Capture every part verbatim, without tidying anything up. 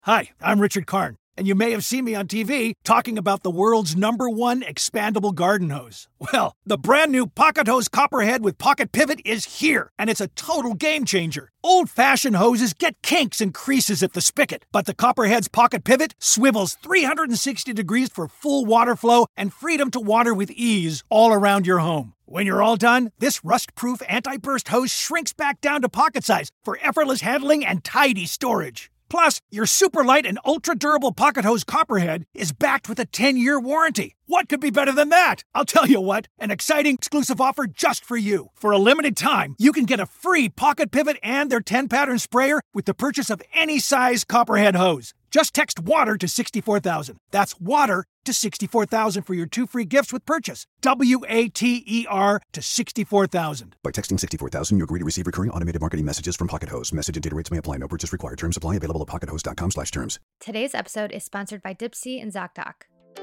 Hi, I'm Richard Karn, and you may have seen me on T V talking about the world's number one expandable garden hose. Well, the brand new Pocket Hose Copperhead with Pocket Pivot is here, and it's a total game changer. Old-fashioned hoses get kinks and creases at the spigot, but the Copperhead's Pocket Pivot swivels three hundred sixty degrees for full water flow and freedom to water with ease all around your home. When you're all done, this rust-proof anti-burst hose shrinks back down to pocket size for effortless handling and tidy storage. Plus, your super light and ultra-durable Pocket Hose Copperhead is backed with a ten-year warranty. What could be better than that? I'll tell you what, an exciting exclusive offer just for you. For a limited time, you can get a free Pocket Pivot and their ten-pattern sprayer with the purchase of any size Copperhead hose. Just text WATER to sixty-four thousand. That's WATER to sixty-four thousand for your two free gifts with purchase. W A T E R to sixty-four thousand. By texting sixty-four thousand, you agree to receive recurring automated marketing messages from Pocket Hose. Message and data rates may apply. No purchase required. Terms apply. Available at pockethose.com slash terms. Today's episode is sponsored by Dipsea and ZocDoc.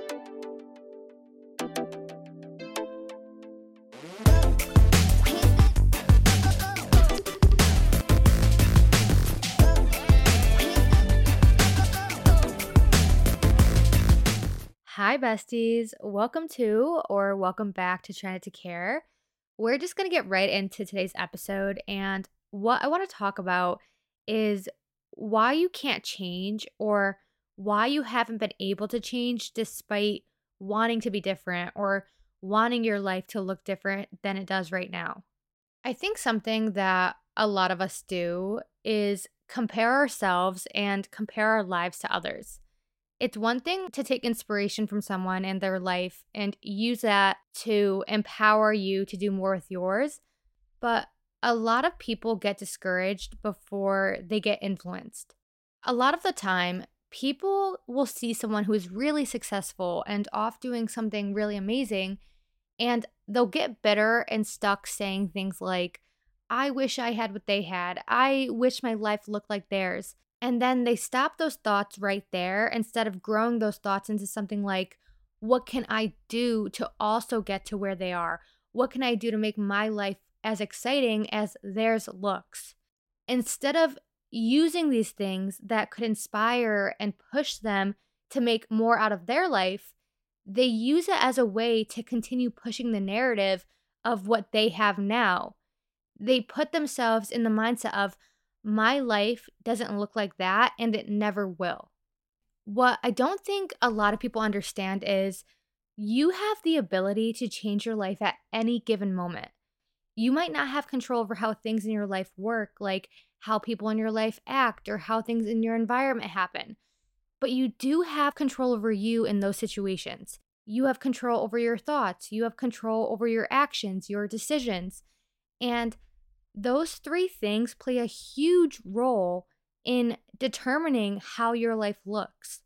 Hi, besties. Welcome to or welcome back to Try Not to Care. We're just going to get right into today's episode. And what I want to talk about is why you can't change or why you haven't been able to change despite wanting to be different or wanting your life to look different than it does right now. I think something that a lot of us do is compare ourselves and compare our lives to others. It's one thing to take inspiration from someone and their life and use that to empower you to do more with yours, but a lot of people get discouraged before they get influenced. A lot of the time, people will see someone who is really successful and off doing something really amazing, and they'll get bitter and stuck saying things like, I wish I had what they had. I wish my life looked like theirs. And then they stop those thoughts right there instead of growing those thoughts into something like, what can I do to also get to where they are? What can I do to make my life as exciting as theirs looks? Instead of using these things that could inspire and push them to make more out of their life, they use it as a way to continue pushing the narrative of what they have now. They put themselves in the mindset of, my life doesn't look like that, and it never will. What I don't think a lot of people understand is you have the ability to change your life at any given moment. You might not have control over how things in your life work, like how people in your life act or how things in your environment happen, but you do have control over you in those situations. You have control over your thoughts. You have control over your actions, your decisions, and those three things play a huge role in determining how your life looks.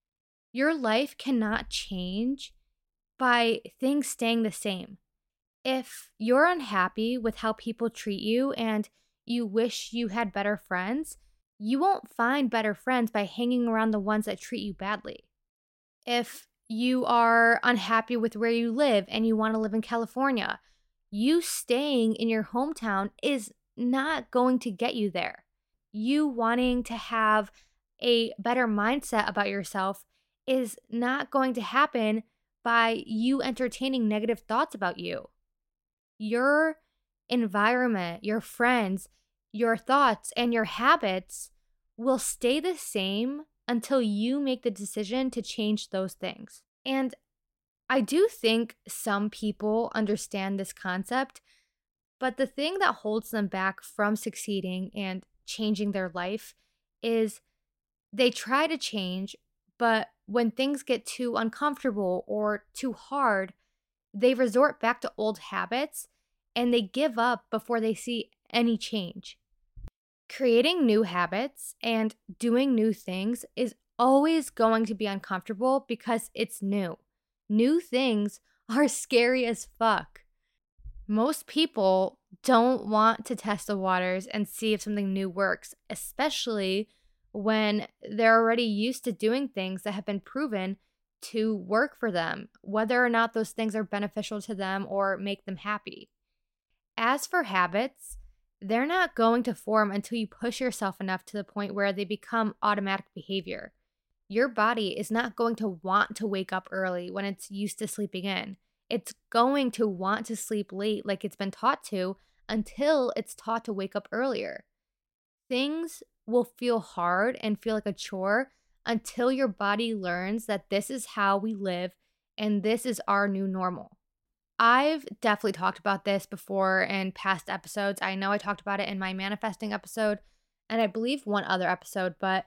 Your life cannot change by things staying the same. If you're unhappy with how people treat you and you wish you had better friends, you won't find better friends by hanging around the ones that treat you badly. If you are unhappy with where you live and you want to live in California, you staying in your hometown is not going to get you there. You wanting to have a better mindset about yourself is not going to happen by you entertaining negative thoughts about you. Your environment, your friends, your thoughts, and your habits will stay the same until you make the decision to change those things. And I do think some people understand this concept, but the thing that holds them back from succeeding and changing their life is they try to change, but when things get too uncomfortable or too hard, they resort back to old habits and they give up before they see any change. Creating new habits and doing new things is always going to be uncomfortable because it's new. New things are scary as fuck. Most people don't want to test the waters and see if something new works, especially when they're already used to doing things that have been proven to work for them, whether or not those things are beneficial to them or make them happy. As for habits, they're not going to form until you push yourself enough to the point where they become automatic behavior. Your body is not going to want to wake up early when it's used to sleeping in. It's going to want to sleep late like it's been taught to until it's taught to wake up earlier. Things will feel hard and feel like a chore until your body learns that this is how we live and this is our new normal. I've definitely talked about this before in past episodes. I know I talked about it in my manifesting episode and I believe one other episode, but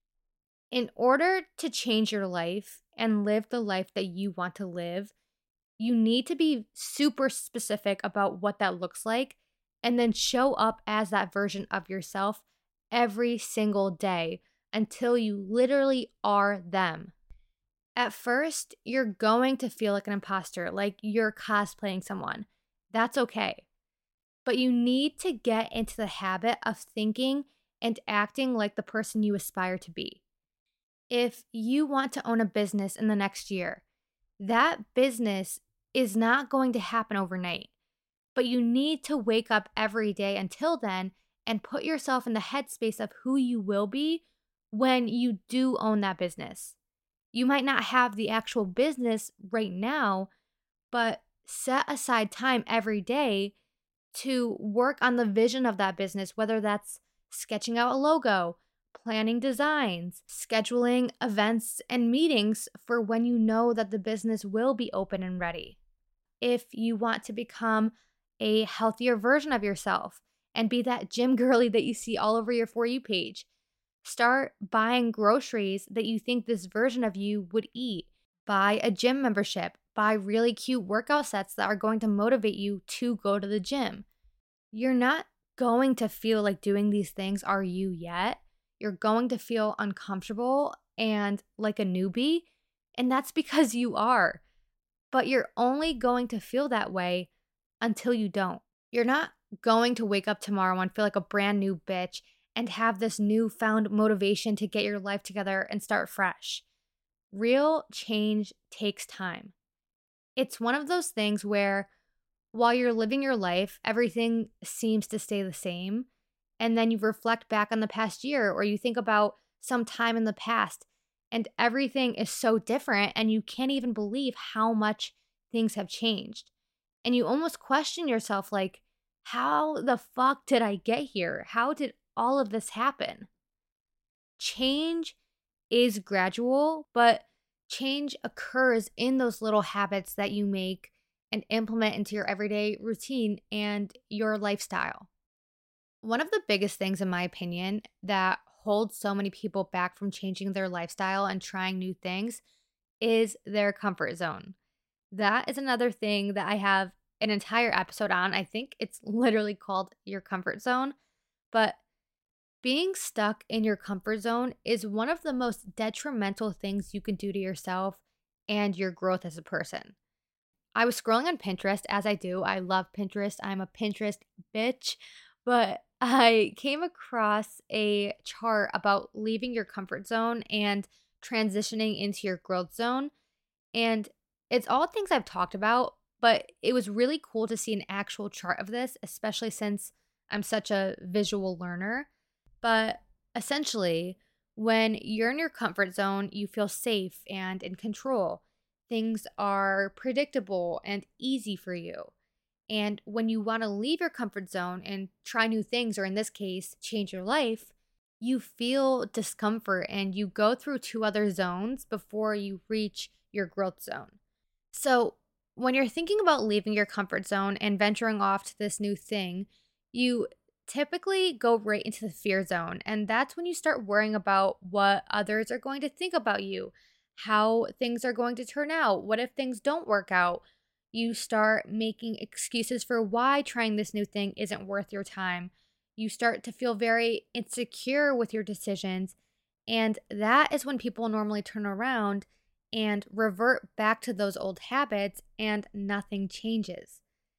in order to change your life and live the life that you want to live, you need to be super specific about what that looks like and then show up as that version of yourself every single day until you literally are them. At first, you're going to feel like an imposter, like you're cosplaying someone. That's okay. But you need to get into the habit of thinking and acting like the person you aspire to be. If you want to own a business in the next year, that business is not going to happen overnight. But you need to wake up every day until then and put yourself in the headspace of who you will be when you do own that business. You might not have the actual business right now, but set aside time every day to work on the vision of that business, whether that's sketching out a logo, planning designs, scheduling events and meetings for when you know that the business will be open and ready. If you want to become a healthier version of yourself and be that gym girly that you see all over your For You page, start buying groceries that you think this version of you would eat. Buy a gym membership. Buy really cute workout sets that are going to motivate you to go to the gym. You're not going to feel like doing these things are you yet. You're going to feel uncomfortable and like a newbie, and that's because you are. But you're only going to feel that way until you don't. You're not going to wake up tomorrow and feel like a brand new bitch and have this newfound motivation to get your life together and start fresh. Real change takes time. It's one of those things where while you're living your life, everything seems to stay the same. And then you reflect back on the past year or you think about some time in the past and everything is so different and you can't even believe how much things have changed. And you almost question yourself like, how the fuck did I get here? How did all of this happen? Change is gradual, but change occurs in those little habits that you make and implement into your everyday routine and your lifestyle. One of the biggest things, in my opinion, that holds so many people back from changing their lifestyle and trying new things is their comfort zone. That is another thing that I have an entire episode on. I think it's literally called Your Comfort Zone. But being stuck in your comfort zone is one of the most detrimental things you can do to yourself and your growth as a person. I was scrolling on Pinterest, as I do. I love Pinterest. I'm a Pinterest bitch. But I came across a chart about leaving your comfort zone and transitioning into your growth zone. And it's all things I've talked about, but it was really cool to see an actual chart of this, especially since I'm such a visual learner. But essentially, when you're in your comfort zone, you feel safe and in control. Things are predictable and easy for you. And when you want to leave your comfort zone and try new things, or in this case, change your life, you feel discomfort and you go through two other zones before you reach your growth zone. So when you're thinking about leaving your comfort zone and venturing off to this new thing, you typically go right into the fear zone. And that's when you start worrying about what others are going to think about you, how things are going to turn out, what if things don't work out. You start making excuses for why trying this new thing isn't worth your time. You start to feel very insecure with your decisions. And that is when people normally turn around and revert back to those old habits and nothing changes.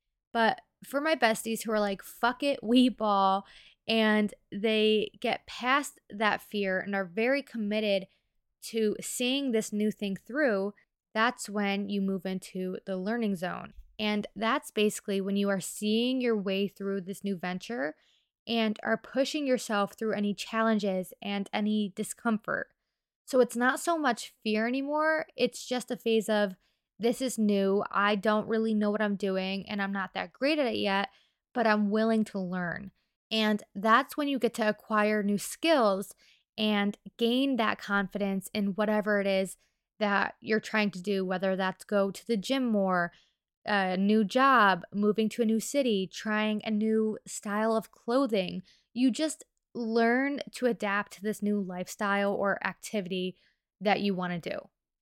But for my besties who are like, fuck it, we ball, and they get past that fear and are very committed to seeing this new thing through, that's when you move into the learning zone. And that's basically when you are seeing your way through this new venture and are pushing yourself through any challenges and any discomfort. So it's not so much fear anymore. It's just a phase of this is new. I don't really know what I'm doing and I'm not that great at it yet, but I'm willing to learn. And that's when you get to acquire new skills and gain that confidence in whatever it is that you're trying to do, whether that's go to the gym more, a new job, moving to a new city, trying a new style of clothing. You just learn to adapt to this new lifestyle or activity that you want to do.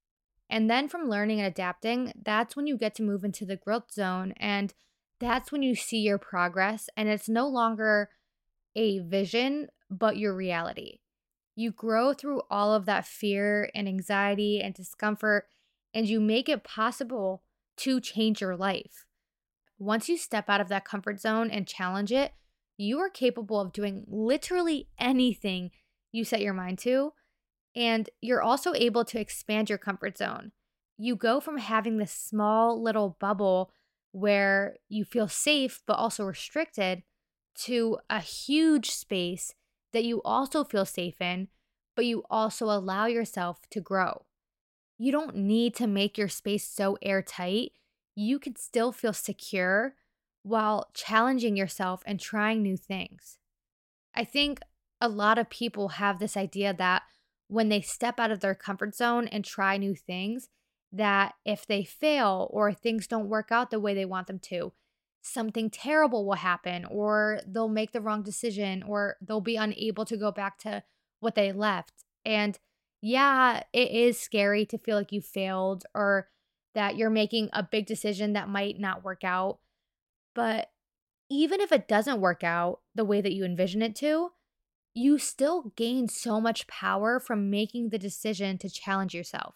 And then from learning and adapting, that's when you get to move into the growth zone. And that's when you see your progress. And it's no longer a vision, but your reality. You grow through all of that fear and anxiety and discomfort, and you make it possible to change your life. Once you step out of that comfort zone and challenge it, you are capable of doing literally anything you set your mind to. And you're also able to expand your comfort zone. You go from having this small little bubble where you feel safe but also restricted to a huge space that you also feel safe in, but you also allow yourself to grow. You don't need to make your space so airtight. You can still feel secure while challenging yourself and trying new things. I think a lot of people have this idea that when they step out of their comfort zone and try new things, that if they fail or things don't work out the way they want them to, something terrible will happen, or they'll make the wrong decision, or they'll be unable to go back to what they left. And yeah, it is scary to feel like you failed or that you're making a big decision that might not work out. But even if it doesn't work out the way that you envision it to, you still gain so much power from making the decision to challenge yourself.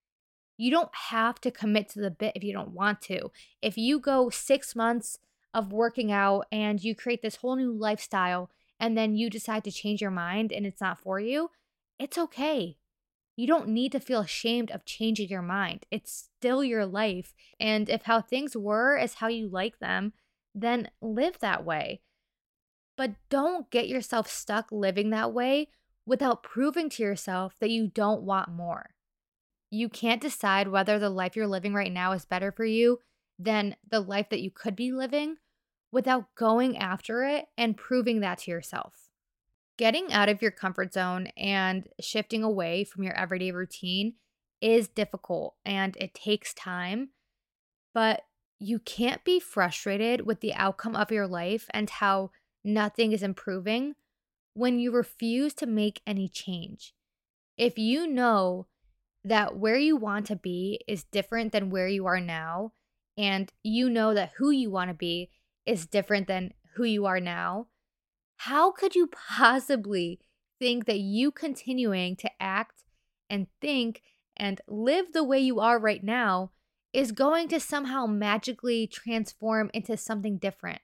You don't have to commit to the bit if you don't want to. If you go six months of working out and you create this whole new lifestyle and then you decide to change your mind and it's not for you, it's okay. You don't need to feel ashamed of changing your mind. It's still your life. And if how things were is how you like them, then live that way. But don't get yourself stuck living that way without proving to yourself that you don't want more. You can't decide whether the life you're living right now is better for you than the life that you could be living without going after it and proving that to yourself. Getting out of your comfort zone and shifting away from your everyday routine is difficult and it takes time, but you can't be frustrated with the outcome of your life and how nothing is improving when you refuse to make any change. If you know that where you want to be is different than where you are now, and you know that who you want to be is different than who you are now, how could you possibly think that you continuing to act and think and live the way you are right now is going to somehow magically transform into something different?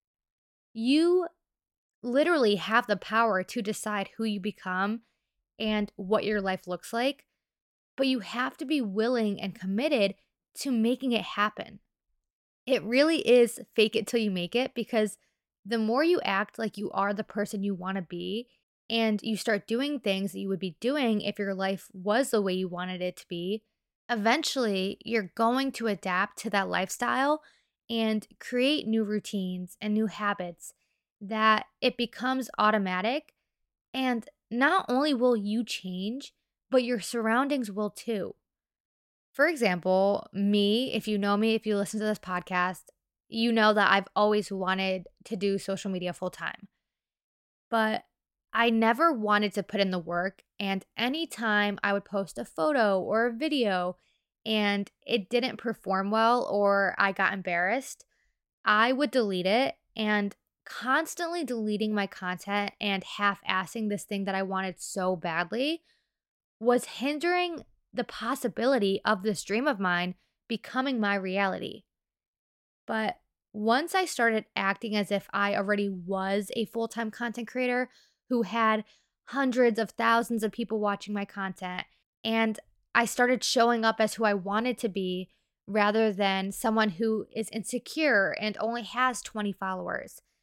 You literally have the power to decide who you become and what your life looks like, but you have to be willing and committed to making it happen. It really is fake it till you make it, because the more you act like you are the person you want to be and you start doing things that you would be doing if your life was the way you wanted it to be, eventually you're going to adapt to that lifestyle and create new routines and new habits that it becomes automatic. And not only will you change, but your surroundings will too. For example, me, if you know me, if you listen to this podcast, you know that I've always wanted to do social media full time. But I never wanted to put in the work. And anytime I would post a photo or a video and it didn't perform well or I got embarrassed, I would delete it. And constantly deleting my content and half-assing this thing that I wanted so badly was hindering the possibility of this dream of mine becoming my reality. But once I started acting as if I already was a full-time content creator who had hundreds of thousands of people watching my content, and I started showing up as who I wanted to be rather than someone who is insecure and only has twenty followers,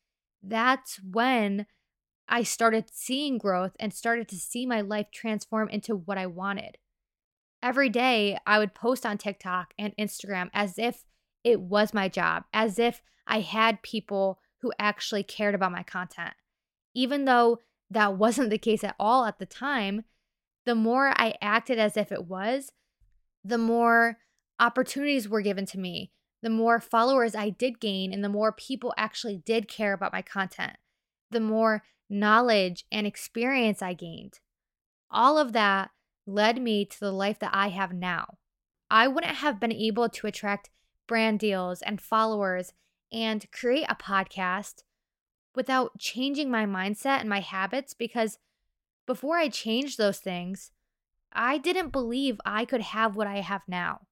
that's when I started seeing growth and started to see my life transform into what I wanted. Every day, I would post on TikTok and Instagram as if it was my job, as if I had people who actually cared about my content. Even though that wasn't the case at all at the time, the more I acted as if it was, the more opportunities were given to me, the more followers I did gain, and the more people actually did care about my content, the more knowledge and experience I gained. All of that led me to the life that I have now. I wouldn't have been able to attract brand deals and followers and create a podcast without changing my mindset and my habits, because before I changed those things, I didn't believe I could have what I have now.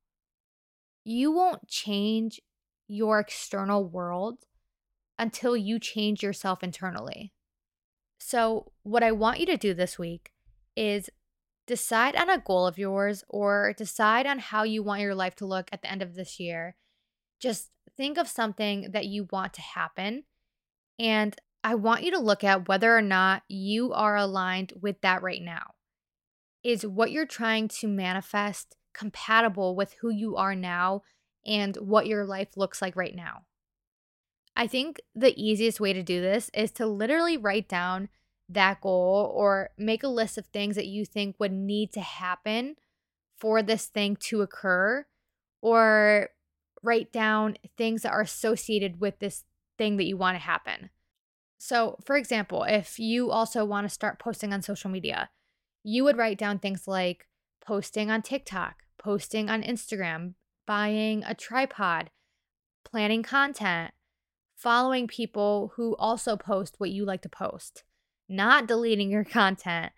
You won't change your external world until you change yourself internally. So, what I want you to do this week is decide on a goal of yours, or decide on how you want your life to look at the end of this year. Just think of something that you want to happen, and I want you to look at whether or not you are aligned with that right now. Is what you're trying to manifest compatible with who you are now and what your life looks like right now? I think the easiest way to do this is to literally write down that goal, or make a list of things that you think would need to happen for this thing to occur, or write down things that are associated with this thing that you want to happen. So, for example, if you also want to start posting on social media, you would write down things like posting on TikTok, posting on Instagram, buying a tripod, planning content, following people who also post what you like to post, not deleting your content,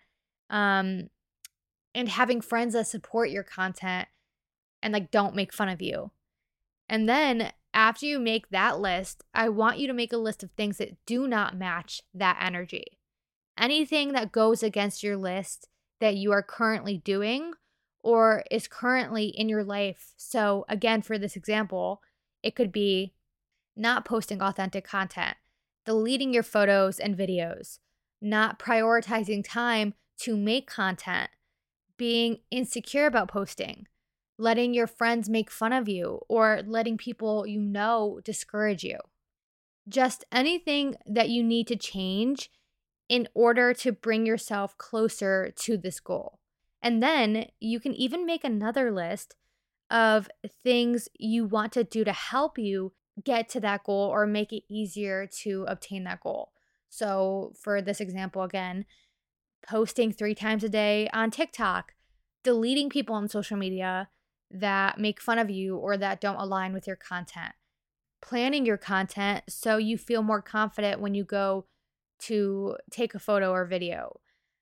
um, and having friends that support your content and like don't make fun of you. And then after you make that list, I want you to make a list of things that do not match that energy. Anything that goes against your list that you are currently doing or is currently in your life. So again, for this example, it could be not posting authentic content, deleting your photos and videos, not prioritizing time to make content, being insecure about posting, letting your friends make fun of you, or letting people you know discourage you. Just anything that you need to change in order to bring yourself closer to this goal. And then you can even make another list of things you want to do to help you get to that goal or make it easier to obtain that goal. So for this example, again, posting three times a day on TikTok, deleting people on social media that make fun of you or that don't align with your content, planning your content so you feel more confident when you go to take a photo or video,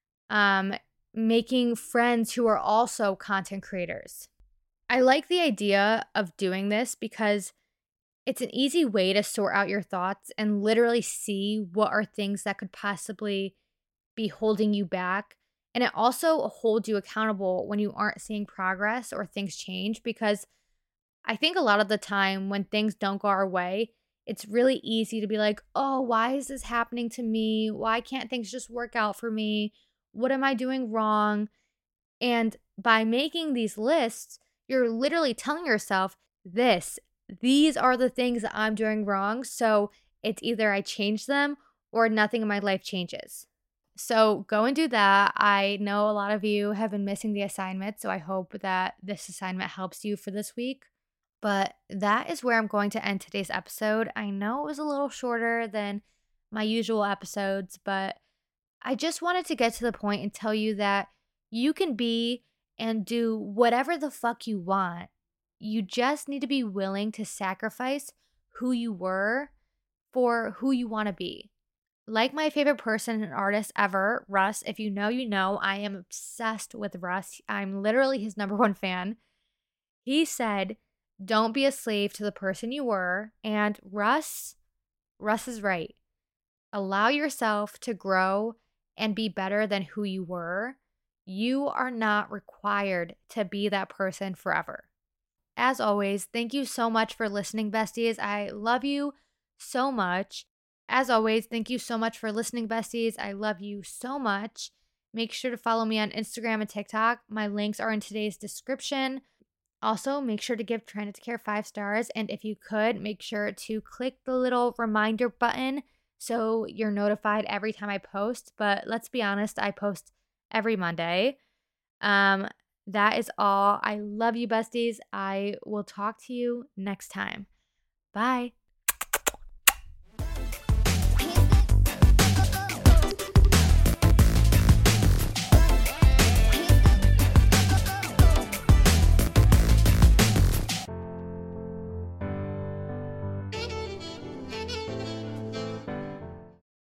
um, making friends who are also content creators. I like the idea of doing this because it's an easy way to sort out your thoughts and literally see what are things that could possibly be holding you back. And it also holds you accountable when you aren't seeing progress or things change, because I think a lot of the time when things don't go our way, it's really easy to be like, oh, why is this happening to me? Why can't things just work out for me? What am I doing wrong? And by making these lists, you're literally telling yourself this. These are the things that I'm doing wrong. So it's either I change them or nothing in my life changes. So go and do that. I know a lot of you have been missing the assignment, so I hope that this assignment helps you for this week. But that is where I'm going to end today's episode. I know it was a little shorter than my usual episodes, but I just wanted to get to the point and tell you that you can be and do whatever the fuck you want. You just need to be willing to sacrifice who you were for who you want to be. Like my favorite person and artist ever, Russ. If you know, you know, I am obsessed with Russ. I'm literally his number one fan. He said, don't be a slave to the person you were. And Russ, Russ is right. Allow yourself to grow and be better than who you were. You are not required to be that person forever. As always, thank you so much for listening, besties. I love you so much. as always, thank you so much for listening, besties. I love you so much. Make sure to follow me on Instagram and TikTok. My links are in today's description. Also, make sure to give Try Not to Care five stars. And if you could, make sure to click the little reminder button so you're notified every time I post. But let's be honest, I post every Monday. Um, that is all. I love you, besties. I will talk to you next time. Bye.